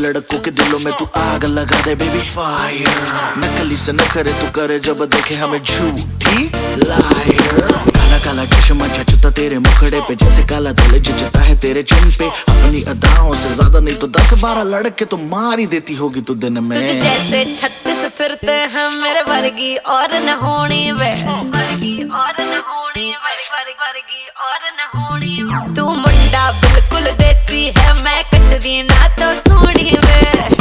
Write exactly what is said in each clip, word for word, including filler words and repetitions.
लड़कों के दिलों में तू आग लगा दे बेबी फायर। नकली से न करे तू करे जब देखे हमें झूठी लायर। काला काला चश्मा जचता तेरे मुखड़े पे जैसे काला दिल जचता है तेरे चिन पे। अपनी अदाओं से ज्यादा नहीं तो दस बारह लड़के तो मार ही देती होगी तू दिन में। तुझे जैसे छत्तीस फिरते हैं मेरे वर्गी और न होनी वे, वर्गी और न होनी वे, वर्गी और न होनी। तू मुंडा बिल्कुल देसी है, मैं कटरी ना तो सूढ़ी वे।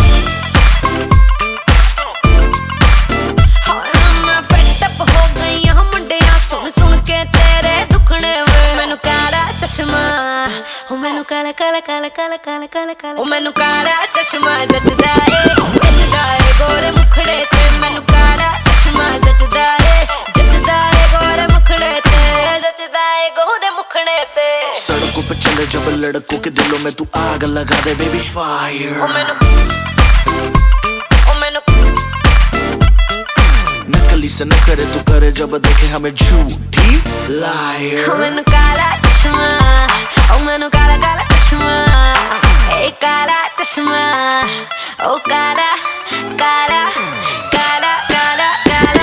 मैं फेड अप हो गई यहाँ मुंडिया सुन सुन के तेरे दुखने वे। मैनू काला चश्मा ओ मैनू काला काला काला काला काला काला काला ओ मैनू काला चश्मा जचदा है, जचदा है गोरे मुखड़े ते। मैनू काला चश्मा जचदा है, जचदा है गोरे मुखड़े ते, जचदा है गोरे मुखड़े ते। सड़कों पे चले जब लड़कों के दिलों में तू आग लगा दे बेबी फायर। ओ मैनू ओ मैनू नकली से न करे तू करे जब देखे हमें झूठी लायर। ओ मैनू काला चश्मा ओ मैनू काला काला चश्मा, ए काला चश्मा ओ काला काला काला काला काला।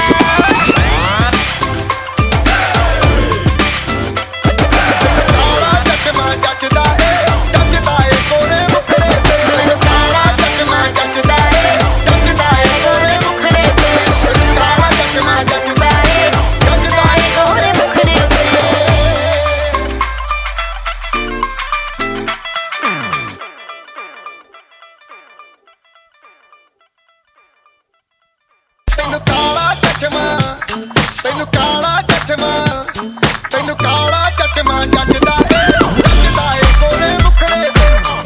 मैनू काला चश्मा जचदा है, जचदा है गोरे मुखड़े ते। काला चश्मा जचदा है, जचदा है गोरे मुखड़े ते। काला चश्मा